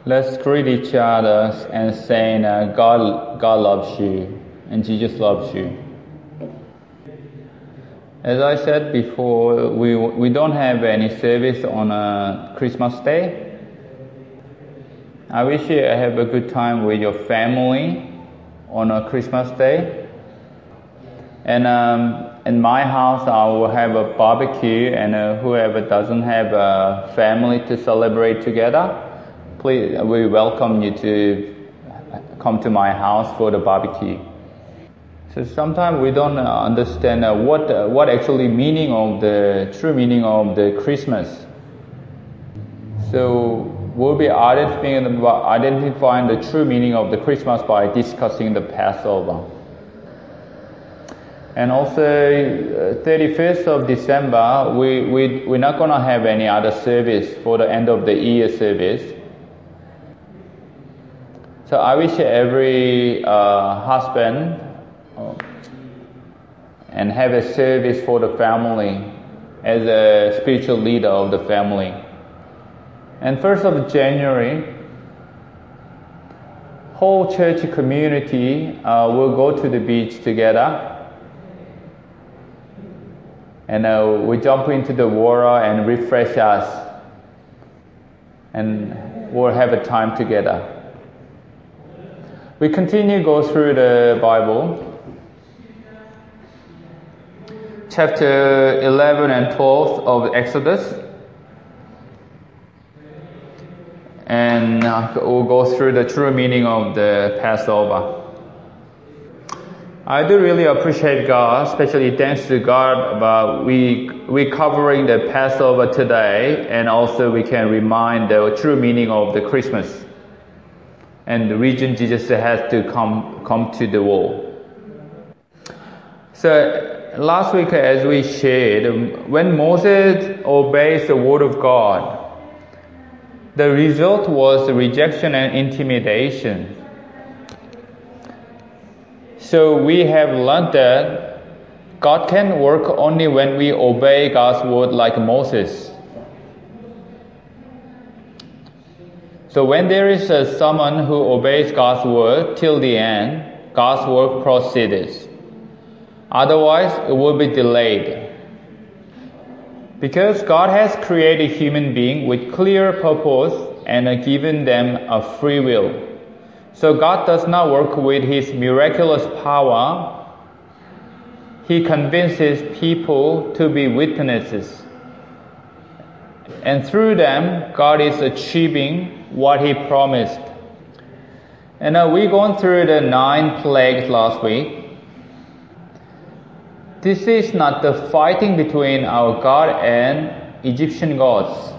Let's greet each other and saying, God loves you and Jesus loves you. As I said before, we don't have any service on Christmas Day. I wish you have a good time with your family on a Christmas Day. And in my house, I will have a barbecue, and whoever doesn't have a family to celebrate together, please, we welcome you to come to my house for the barbecue. So sometimes we don't understand what actually true meaning of the Christmas. So we'll be identifying the true meaning of the Christmas by discussing the Passover. And also 31st of December, we're not going to have any other service for the end of the year service. So I wish every husband and have a service for the family as a spiritual leader of the family. And 1st of January, whole church community will go to the beach together. And we jump into the water and refresh us. And we'll have a time together. We continue to go through the Bible. Chapter 11 and 12 of Exodus. And we'll go through the true meaning of the Passover. I do really appreciate God, especially thanks to God about we covering the Passover today, and also we can remind the true meaning of the Christmas and the reason Jesus has to come to the world. So last week, as we shared, when Moses obeys the word of God, the result was rejection and intimidation. So we have learned that God can work only when we obey God's word like Moses. So when there is someone who obeys God's word till the end, God's work proceeds. Otherwise, it will be delayed. Because God has created human being with clear purpose and given them a free will. So God does not work with His miraculous power. He convinces people to be witnesses. And through them, God is achieving what He promised. And we've gone through the 9 plagues last week. This is not the fighting between our God and Egyptian gods.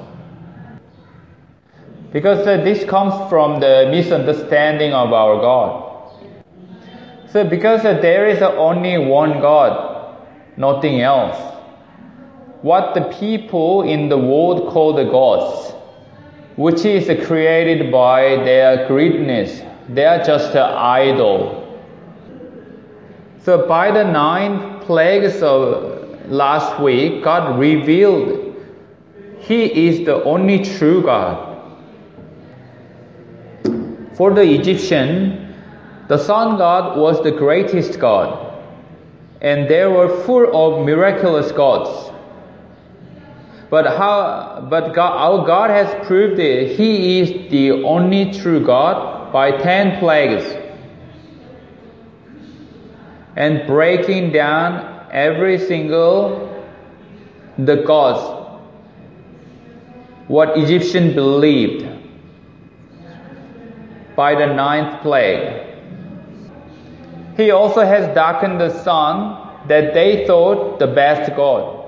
Because this comes from the misunderstanding of our God. So because there is only one God, nothing else. What the people in the world call the gods, which is created by their greediness, they are just an idol. So by the 9 plagues of last week, God revealed He is the only true God. For the Egyptian, the sun god was the greatest god, and they were full of miraculous gods. But our God has proved that He is the only true God by 10 plagues, and breaking down every single the gods, what Egyptians believed. By the 9th plague, He also has darkened the sun that they thought the best God.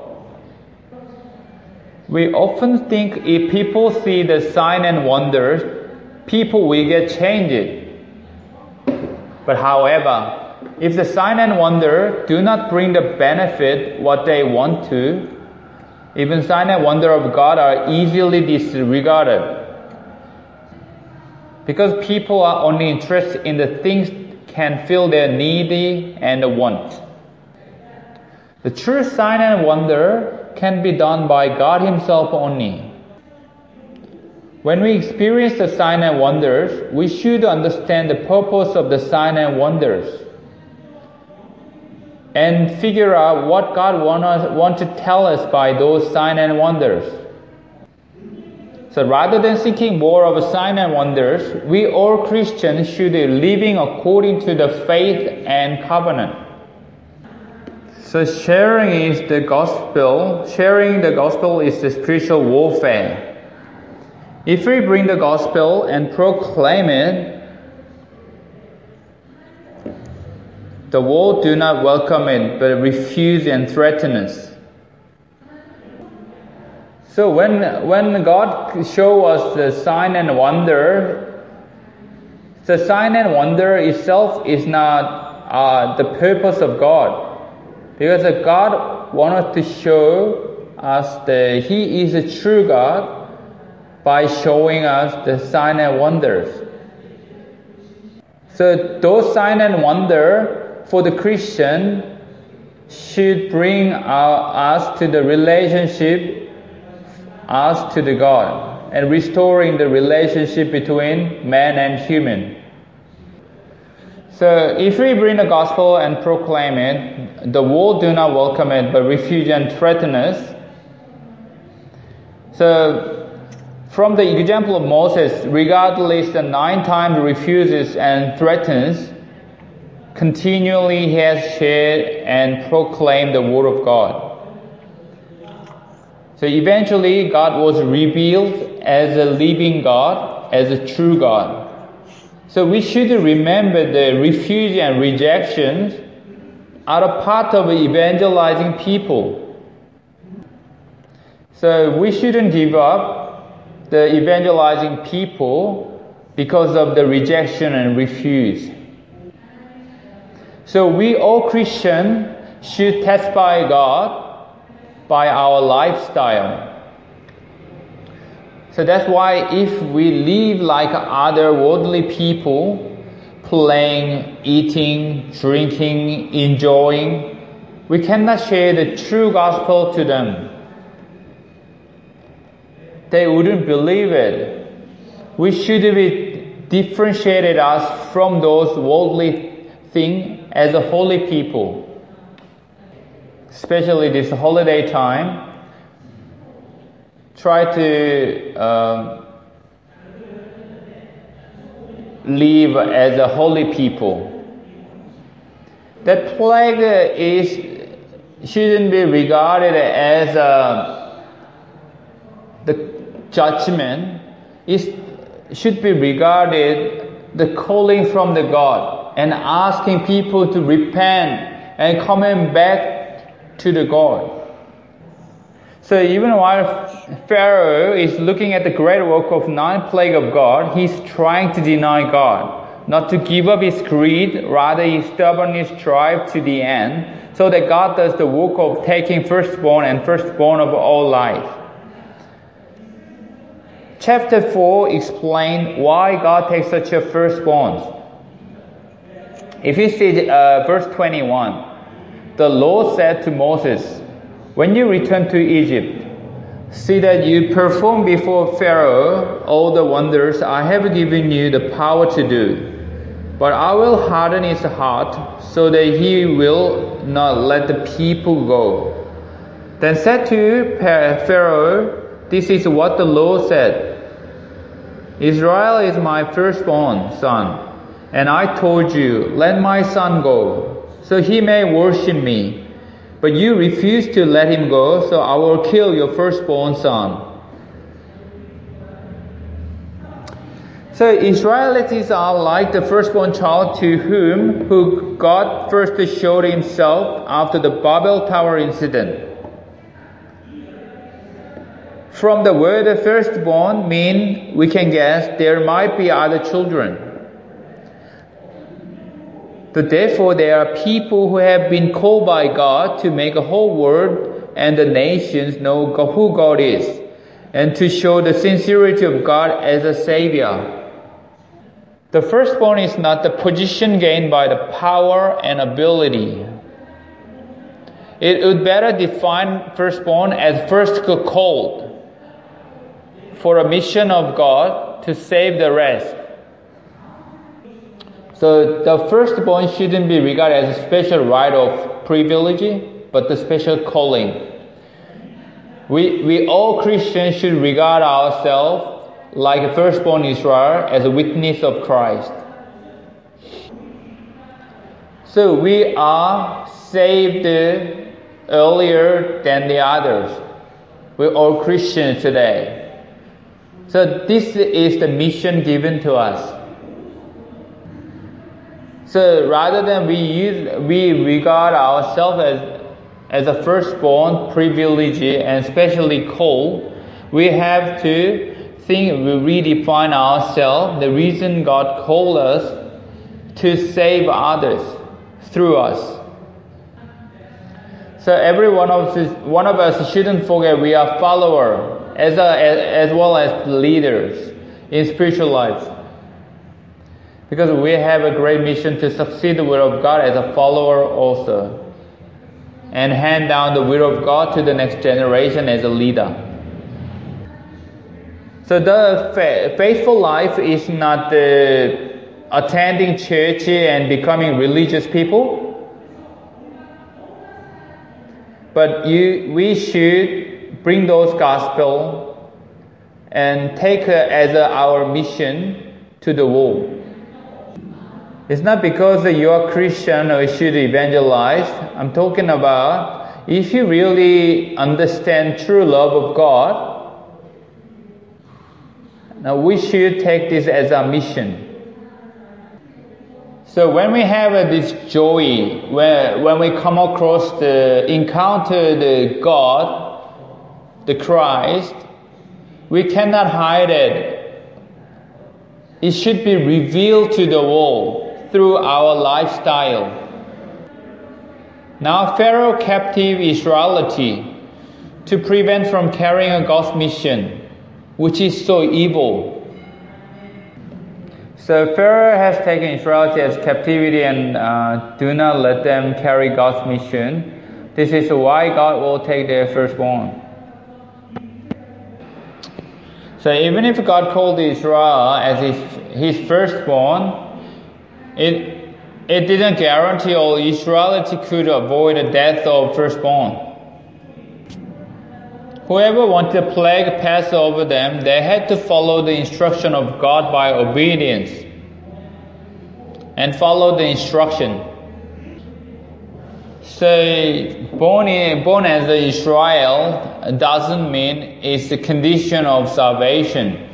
We often think if people see the sign and wonders, people will get changed. But however, if the sign and wonder do not bring the benefit what they want to, even sign and wonder of God are easily disregarded. Because people are only interested in the things can fill their needy and want. The true sign and wonder can be done by God Himself only. When we experience the signs and wonders, we should understand the purpose of the signs and wonders and figure out what God wants to tell us by those signs and wonders. So rather than seeking more of a sign and wonders, we all Christians should be living according to the faith and covenant. So sharing the gospel is the spiritual warfare. If we bring the gospel and proclaim it, the world do not welcome it, but refuse and threaten us. So when God show us the sign and wonder, the sign and wonder itself is not the purpose of God, because God wants to show us that He is a true God by showing us the sign and wonders. So those sign and wonder for the Christian should bring us to the relationship, us to the God, and restoring the relationship between man and human. So if we bring the gospel and proclaim it, the world do not welcome it, but refuse and threaten us. So from the example of Moses, regardless the 9 times refuses and threatens, continually he has shared and proclaimed the word of God. So eventually God was revealed as a living God, as a true God. So we should remember the refusal and rejections are a part of evangelizing people. So we shouldn't give up the evangelizing people because of the rejection and refuse. So we all Christians should testify God by our lifestyle. So that's why if we live like other worldly people, playing, eating, drinking, enjoying, we cannot share the true gospel to them. They wouldn't believe it. We should be differentiated us from those worldly things as a holy people. Especially this holiday time, try to live as a holy people. That plague shouldn't be regarded as the judgment. It should be regarded the calling from the God and asking people to repent and coming back to the God. So even while Pharaoh is looking at the great work of 9 plagues of God, he's trying to deny God, not to give up his greed, rather he stubbornly strives to the end, so that God does the work of taking firstborn and firstborn of all life. Chapter 4 explains why God takes such a firstborn. If you see verse 21, the Lord said to Moses, "When you return to Egypt, see that you perform before Pharaoh all the wonders I have given you the power to do. But I will harden his heart so that he will not let the people go." Then said to Pharaoh, "This is what the Lord said. Israel is my firstborn son, and I told you, let my son go, so he may worship me. But you refuse to let him go, so I will kill your firstborn son." So Israelites are like the firstborn child to who God first showed himself after the Babel Tower incident. From the word firstborn we can guess there might be other children. But therefore there are people who have been called by God to make the whole world and the nations know who God is, and to show the sincerity of God as a Savior. The firstborn is not the position gained by the power and ability. It would better define firstborn as first called. for a mission of God to save the rest. So the firstborn shouldn't be regarded as a special right of privilege, but the special calling. We all Christians should regard ourselves like a firstborn Israel as a witness of Christ. So we are saved earlier than the others. We're all Christians today. So this is the mission given to us. So rather than we regard ourselves as a firstborn, privileged, and specially called, we have to think, we redefine ourselves, the reason God called us to save others through us. So every one of us shouldn't forget we are followers as well as leaders in spiritual life. Because we have a great mission to succeed the will of God as a follower also, and hand down the will of God to the next generation as a leader. So the faithful life is not attending church and becoming religious people, but we should bring those gospel and take as our mission to the world. It's not because you are Christian or you should evangelize. I'm talking about if you really understand true love of God, now we should take this as our mission. So when we have this joy, when we come across encounter the God, the Christ, we cannot hide it. It should be revealed to the world through our lifestyle. Now Pharaoh captive Israelity to prevent from carrying a God's mission, which is so evil. So Pharaoh has taken Israelity as captivity and do not let them carry God's mission. This is why God will take their firstborn. So even if God called Israel as his firstborn, it didn't guarantee all Israelity could avoid the death of firstborn. Whoever wanted the plague pass over them, they had to follow the instruction of God by obedience and follow the instruction. So born as an Israel doesn't mean it's a condition of salvation,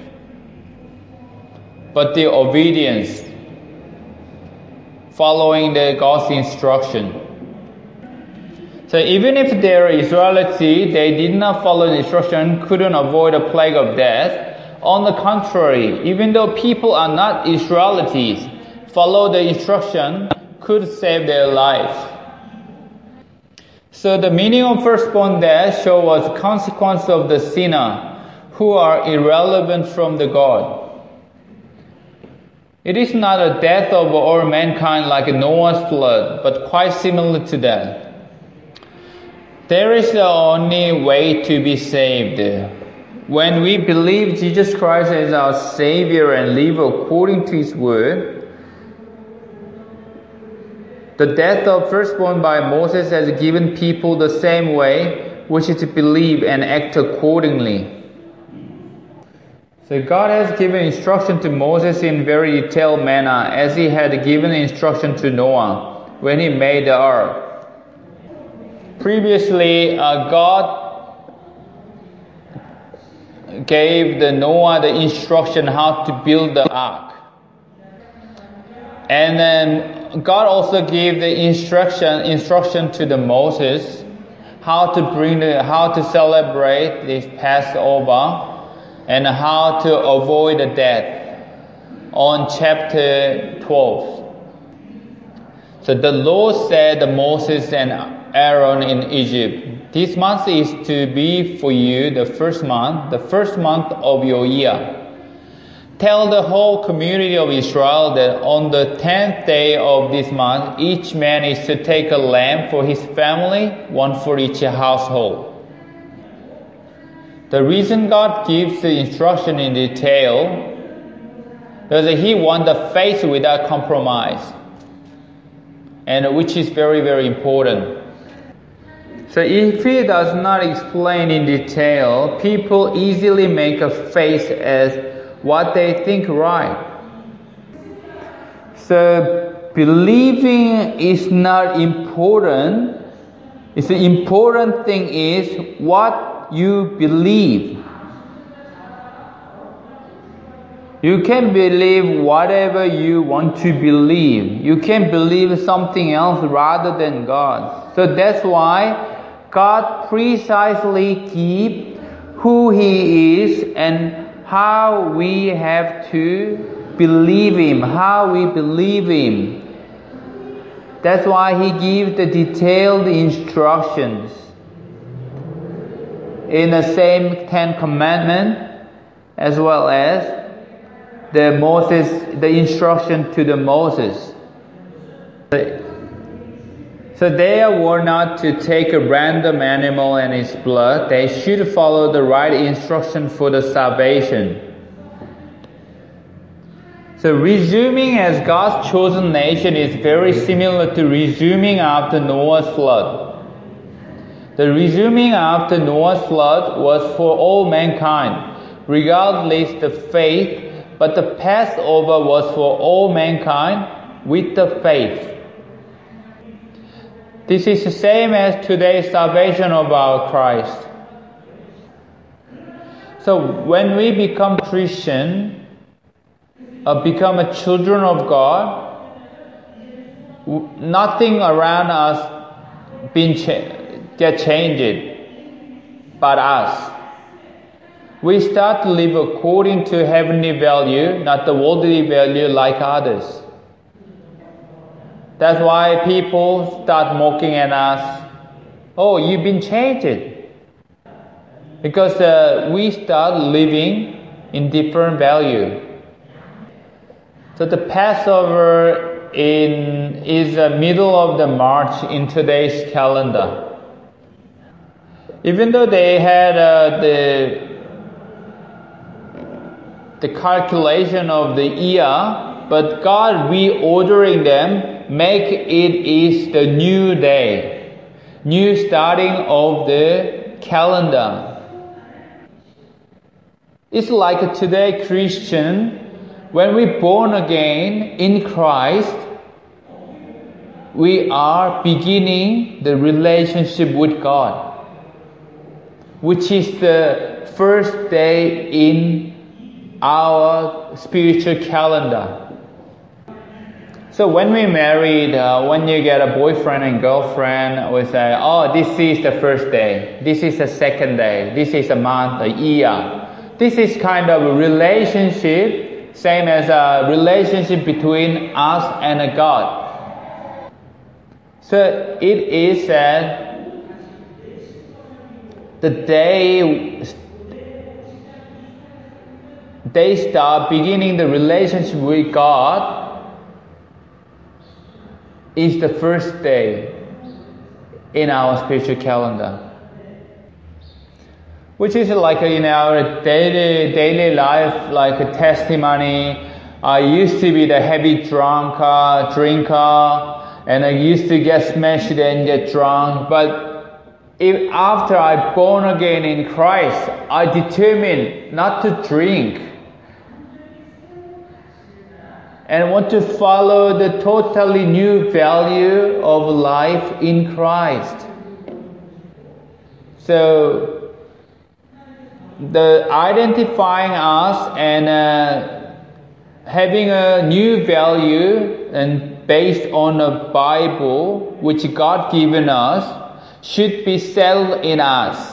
but the obedience, following the God's instruction. So even if they are Israelity, they did not follow the instruction, couldn't avoid a plague of death. On the contrary, even though people are not Israelites, follow the instruction, could save their life. So the meaning of firstborn death show us consequence of the sinner who are irrelevant from the God. It is not a death of all mankind like Noah's flood, but quite similar to that. There is the only way to be saved. When we believe Jesus Christ as our Savior and live according to His Word, the death of firstborn by Moses has given people the same way, which is to believe and act accordingly. So God has given instruction to Moses in very detailed manner, as He had given instruction to Noah when He made the ark. Previously, God gave Noah the instruction how to build the ark. And then God also gave the instruction to Moses how to celebrate this Passover and how to avoid the death on chapter 12. So the Lord said to Moses and Aaron in Egypt, "This month is to be for you the first month of your year. Tell the whole community of Israel that on the 10th day of this month, each man is to take a lamb for his family, one for each household. The reason God gives the instruction in detail is that He wants the faith without compromise, and which is very, very important. So if He does not explain in detail, people easily make a faith as what they think right. So believing is not important. The important thing is what you believe. You can believe whatever you want to believe. You can believe something else rather than God. So that's why God precisely keeps who He is and how we have to believe Him, how we believe Him. That's why He gives the detailed instructions in the same Ten Commandments, as well as the instruction to the Moses. So they were not to take a random animal and its blood. They should follow the right instruction for the salvation. So resuming as God's chosen nation is very similar to resuming after Noah's flood. The resuming after Noah's flood was for all mankind, regardless the faith, but the Passover was for all mankind with the faith. This is the same as today's salvation of our Christ. So when we become Christian, become a children of God, nothing around us get changed but us. We start to live according to heavenly value, not the worldly value like others. That's why people start mocking at us. Oh, you've been changed. Because we start living in different value. So the Passover is the middle of the March in today's calendar. Even though they had the calculation of the year, but God reordering them, make it is the new day, new starting of the calendar. It's like today Christian, when we born again in Christ, we are beginning the relationship with God, which is the first day in our spiritual calendar. So when we married, when you get a boyfriend and girlfriend, we say, oh, this is the first day, this is the second day, this is a month, a year. This is kind of a relationship, same as a relationship between us and a God. So it is the day they start beginning the relationship with God is the first day in our spiritual calendar. Which is like in our daily life, like a testimony. I used to be the heavy drinker, and I used to get smashed and get drunk. But if after I born again in Christ, I determined not to drink and want to follow the totally new value of life in Christ. So the identifying us and having a new value and based on the Bible which God given us should be settled in us,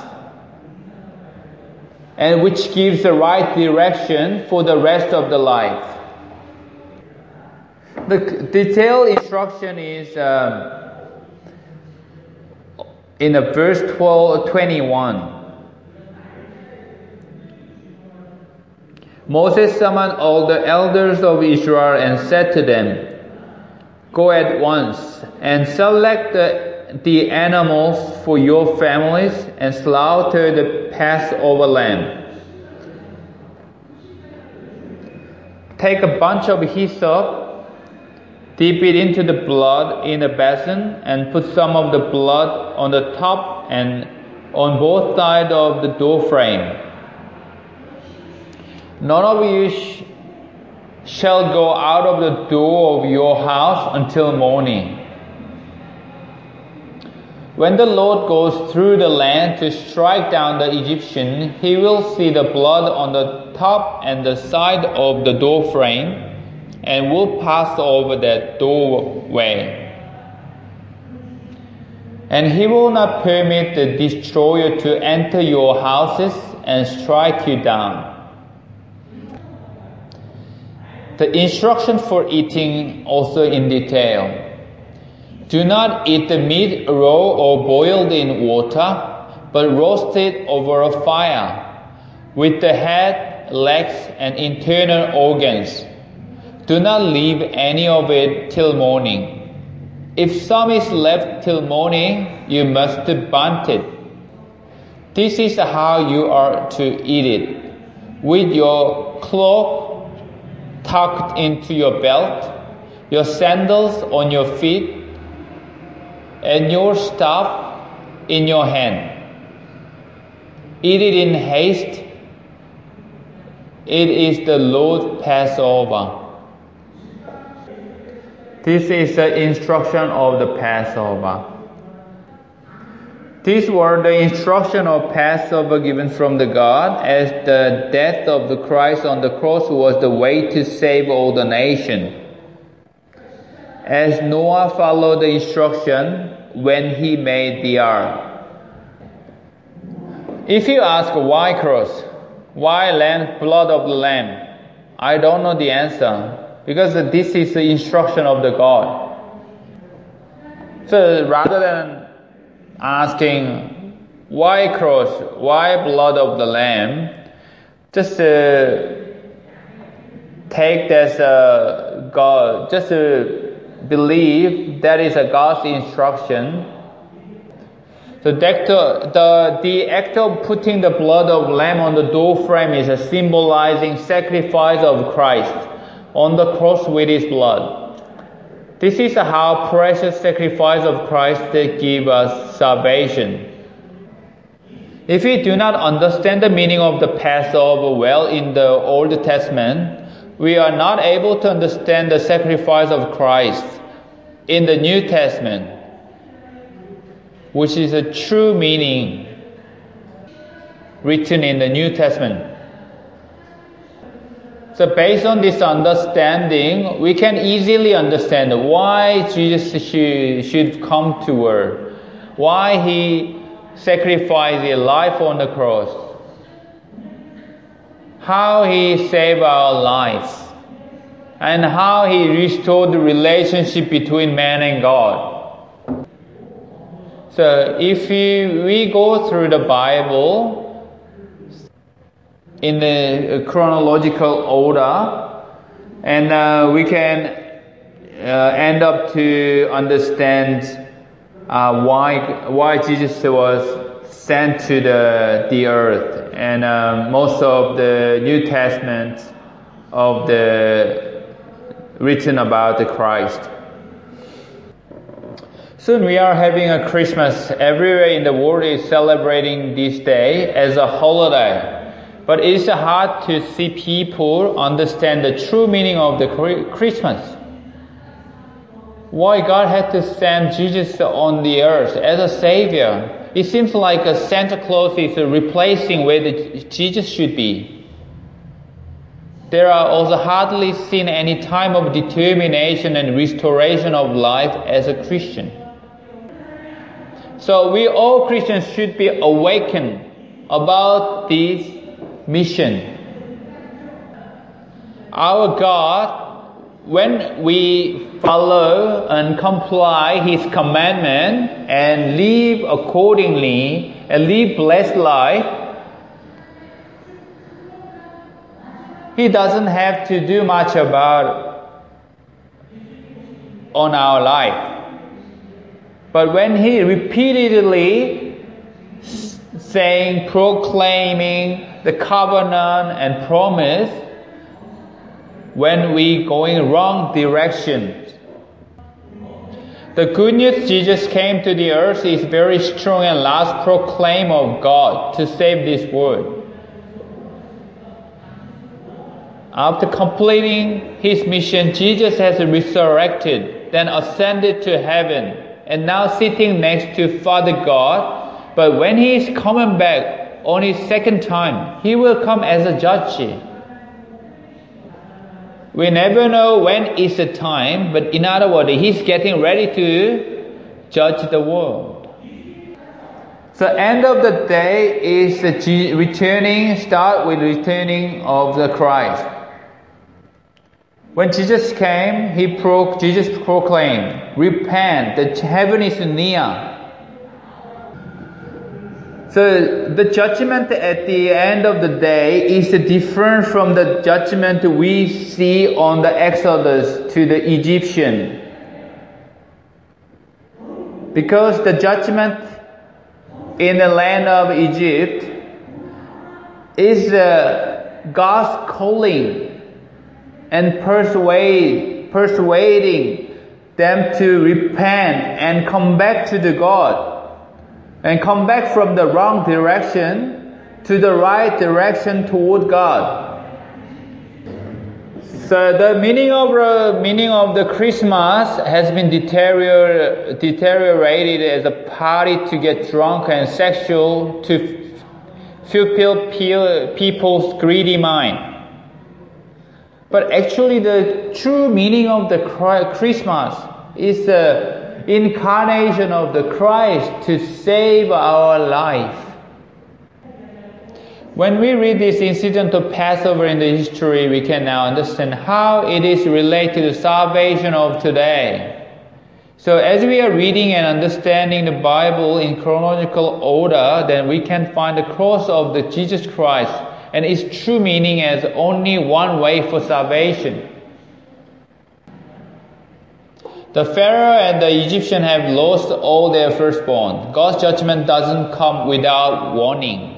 and which gives the right direction for the rest of the life. The detailed instruction is in the verse 21. Moses summoned all the elders of Israel and said to them, "Go at once and select the the animals for your families and slaughter the Passover lamb. Take a bunch of hyssop, dip it into the blood in a basin, and put some of the blood on the top and on both sides of the door frame. None of you shall go out of the door of your house until morning. When the Lord goes through the land to strike down the Egyptian, he will see the blood on the top and the side of the door frame, and will pass over that doorway. And he will not permit the destroyer to enter your houses and strike you down. The instruction for eating also in detail. Do not eat the meat raw or boiled in water, but roast it over a fire, with the head, legs, and internal organs. Do not leave any of it till morning. If some is left till morning, you must burn it. This is how you are to eat it, with your cloak tucked into your belt, your sandals on your feet, and your staff in your hand. Eat it in haste. It is the Lord's Passover. This is the instruction of the Passover. These were the instruction of Passover given from the God, as the death of the Christ on the cross was the way to save all the nation. As Noah followed the instruction when he made the ark. If you ask why cross, why blood of the lamb, I don't know the answer, because this is the instruction of the God. So rather than asking why cross, why blood of the lamb, just take this God, just believe that is a God's instruction. So the act of putting the blood of lamb on the door frame is a symbolizing sacrifice of Christ on the cross with his blood. This is how precious sacrifice of Christ gives us salvation. If we do not understand the meaning of the Passover well in the Old Testament, we are not able to understand the sacrifice of Christ in the New Testament, which is a true meaning written in the New Testament. So based on this understanding, we can easily understand why Jesus should come to world, why he sacrificed his life on the cross, how he saved our lives, and how he restored the relationship between man and God. So if we go through the Bible in the chronological order, and we can end up to understand why Jesus was sent to the earth, and most of the New Testament of the written about the Christ. Soon we are having a Christmas. Everywhere in the world is celebrating this day as a holiday. But it's hard to see people understand the true meaning of the Christmas. Why God had to send Jesus on the earth as a savior? It seems like Santa Claus is replacing where Jesus should be. There are also hardly seen any time of determination and restoration of life as a Christian. So we all Christians should be awakened about this mission. Our God, when we follow and comply His commandment and live accordingly and live blessed life, He doesn't have to do much about on our life. But when he repeatedly proclaiming the covenant and promise, when we going wrong direction, the good news Jesus came to the earth is very strong and last proclaim of God to save this world. After completing his mission, Jesus has resurrected, then ascended to heaven, and now sitting next to Father God. But when he is coming back on his second time, he will come as a judge. We never know when is the time, but in other words, he's getting ready to judge the world. So end of the day is the returning, start with returning of the Christ. When Jesus came, Jesus proclaimed, repent, the heaven is near. So the judgment at the end of the day is different from the judgment we see on the Exodus to the Egyptian. Because the judgment in the land of Egypt is God's calling and persuading them to repent and come back to the God. And come back from the wrong direction to the right direction toward God. So the meaning of the Christmas has been deteriorated as a party to get drunk and sexual to fulfill people's greedy mind. But actually, the true meaning of the Christmas is the incarnation of the Christ to save our life. When we read this incident of Passover in the history, we can now understand how it is related to the salvation of today. So as we are reading and understanding the Bible in chronological order, then we can find the cross of the Jesus Christ and its true meaning as only one way for salvation. The Pharaoh and the Egyptian have lost all their firstborn. God's judgment doesn't come without warning.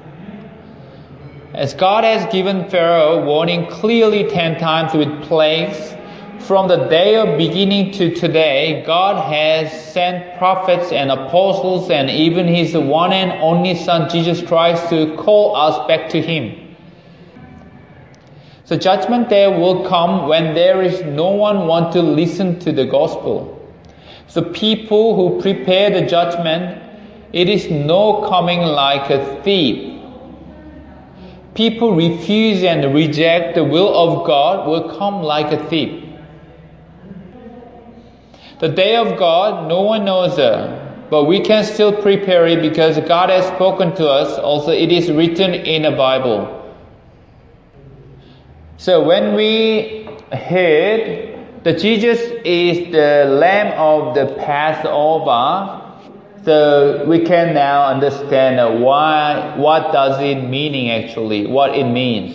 As God has given Pharaoh warning clearly 10 times with plagues, from the day of beginning to today, God has sent prophets and apostles and even His one and only Son, Jesus Christ, to call us back to Him. So judgment day will come when there is no one want to listen to the gospel. So people who prepare the judgment, it is no coming like a thief. People refuse and reject the will of God will come like a thief. The day of God, no one knows it, but we can still prepare it because God has spoken to us. Also, it is written in the Bible. So when we heard that Jesus is the Lamb of the Passover, so we can now understand what does it mean actually, what it means.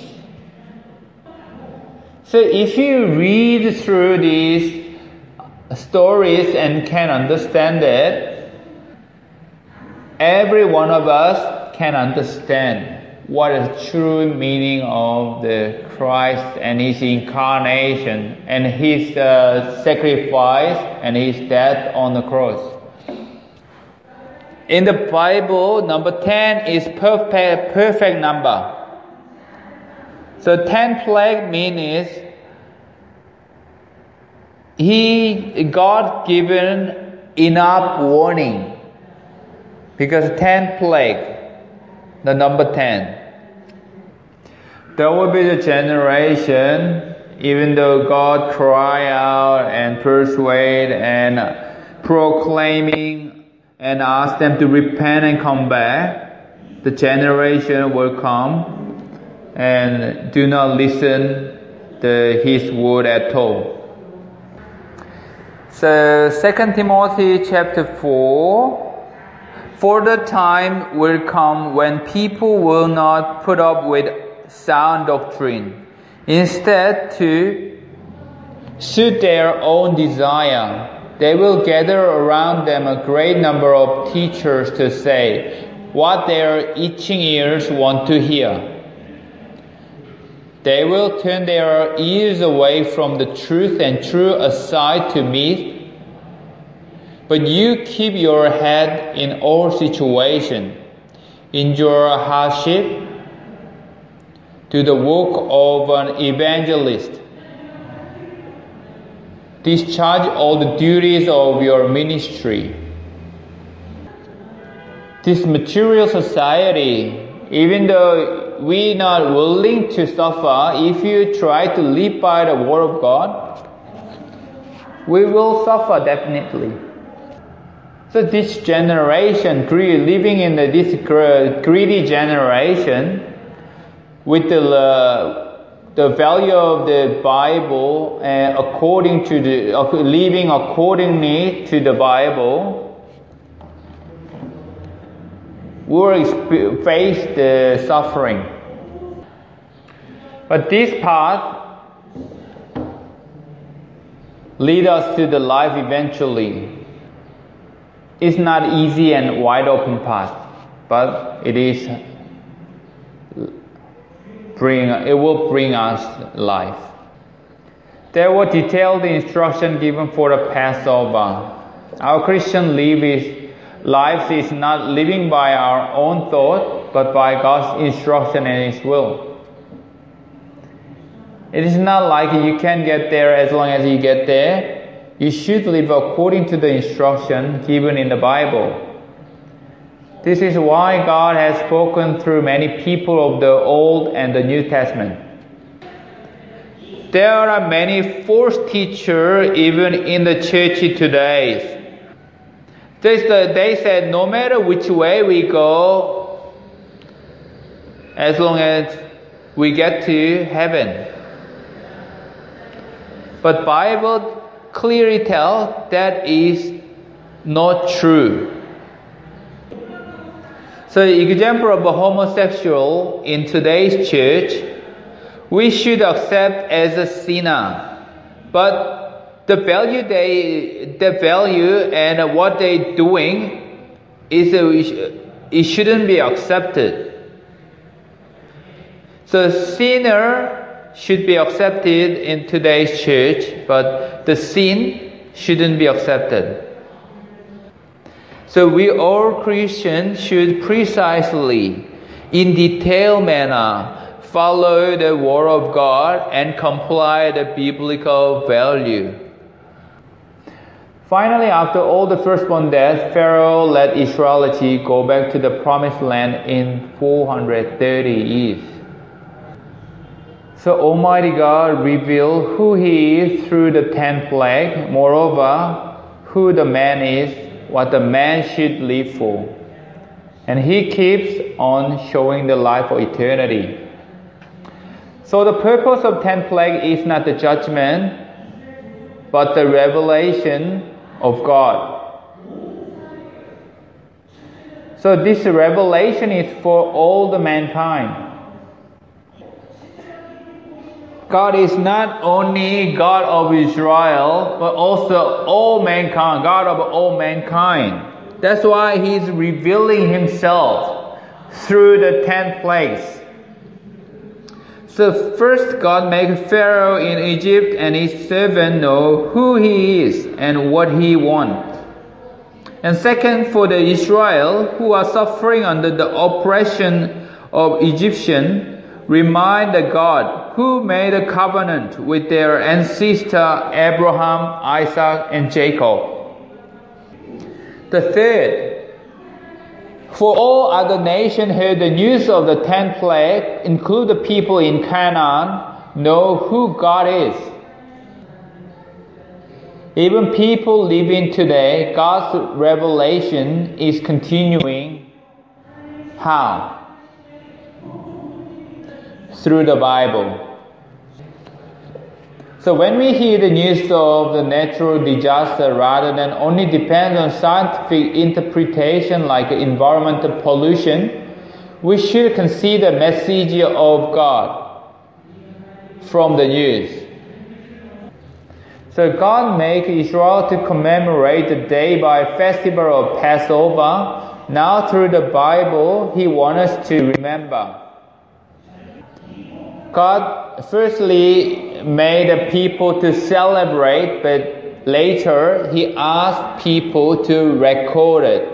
So if you read through these stories and can understand it, every one of us can understand what is the true meaning of the Christ and His incarnation and His sacrifice and His death on the cross. In the Bible, number 10 is perfect number. So 10 plague means God given enough warning. Because 10 plague. The number 10. There will be the generation, even though God cry out and persuade and proclaiming and ask them to repent and come back, the generation will come and do not listen to His word at all. So 2 Timothy chapter 4. For the time will come when people will not put up with sound doctrine. Instead, to suit their own desire, they will gather around them a great number of teachers to say what their itching ears want to hear. They will turn their ears away from the truth and turn aside to myth. But you keep your head in all situations, endure hardship, do the work of an evangelist, discharge all the duties of your ministry. This material society, even though we're not willing to suffer, if you try to live by the word of God, we will suffer definitely. So this generation, living in this greedy generation, with the value of the Bible and living accordingly to the Bible, will face the suffering. But this path leads us to the life eventually. It's not easy and wide open path, but it will bring us life. There were detailed instructions given for the Passover. Our Christian life is not living by our own thought, but by God's instruction and His will. It is not like you can get there as long as you get there. You should live according to the instruction given in the Bible. This is why God has spoken through many people of the Old and the New Testament. There are many false teachers even in the church today. They said no matter which way we go, as long as we get to heaven. But Bible clearly tells that is not true. So example of a homosexual in today's church, we should accept as a sinner. But the value and what they're doing it shouldn't be accepted. So sinner should be accepted in today's church, but the sin shouldn't be accepted. So we all Christians should precisely, in detailed manner, follow the Word of God and comply the biblical value. Finally, after all the firstborn death, Pharaoh let Israelites go back to the promised land in 430 years. So Almighty God revealed who He is through the 10 plagues. Moreover, who the man is, what the man should live for. And He keeps on showing the life of eternity. So the purpose of 10 plagues is not the judgment, but the revelation of God. So this revelation is for all the mankind. God is not only God of Israel, but also all mankind, God of all mankind. That's why He's revealing Himself through the 10 plagues. So first, God made Pharaoh in Egypt and his servant know who he is and what he wants. And second, for the Israel who are suffering under the oppression of Egyptian, remind the God who made a covenant with their ancestor Abraham, Isaac, and Jacob. The third, for all other nations heard the news of the 10 plagues, include the people in Canaan, know who God is. Even people living today, God's revelation is continuing. How? Through the Bible. So when we hear the news of the natural disaster, rather than only depend on scientific interpretation like environmental pollution, we should consider the message of God from the news. So God made Israel to commemorate the day by festival of Passover. Now through the Bible, He wants us to remember. God firstly made the people to celebrate, but later He asked people to record it.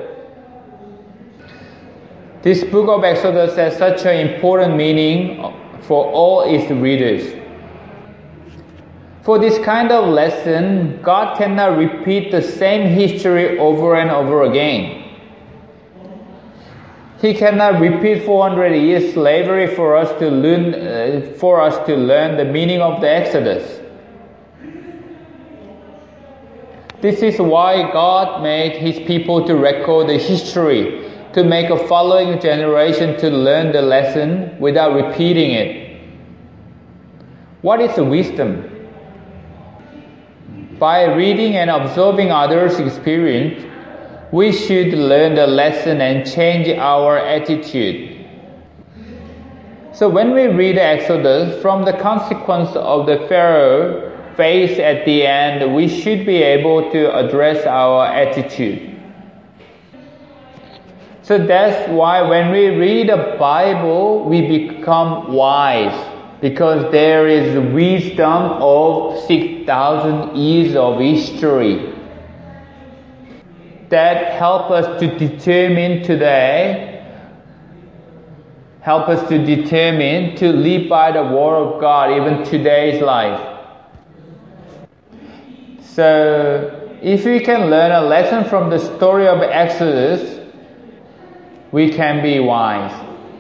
This book of Exodus has such an important meaning for all its readers. For this kind of lesson, God cannot repeat the same history over and over again. He cannot repeat 400 years slavery for us to learn the meaning of the Exodus. This is why God made His people to record the history, to make a following generation to learn the lesson without repeating it. What is the wisdom? By reading and observing others' experience, we should learn the lesson and change our attitude. So when we read Exodus, from the consequence of the Pharaoh faced at the end, we should be able to address our attitude. So that's why when we read the Bible, we become wise, because there is wisdom of 6,000 years of history that help us to determine today, help us to determine to live by the Word of God, even today's life. So, if we can learn a lesson from the story of Exodus, we can be wise.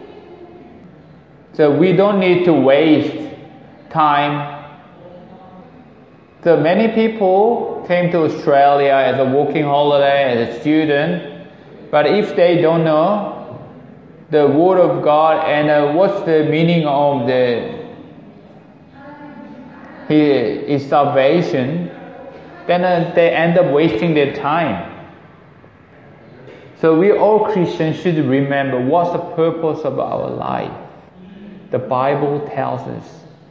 So we don't need to waste time. So many people came to Australia as a working holiday, as a student, but if they don't know the Word of God and what's the meaning of His salvation, then they end up wasting their time. So we all Christians should remember what's the purpose of our life. The Bible tells us.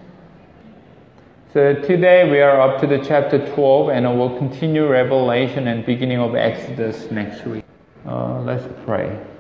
So today we are up to the chapter 12, and we'll continue Revelation and beginning of Exodus next week. Let's pray.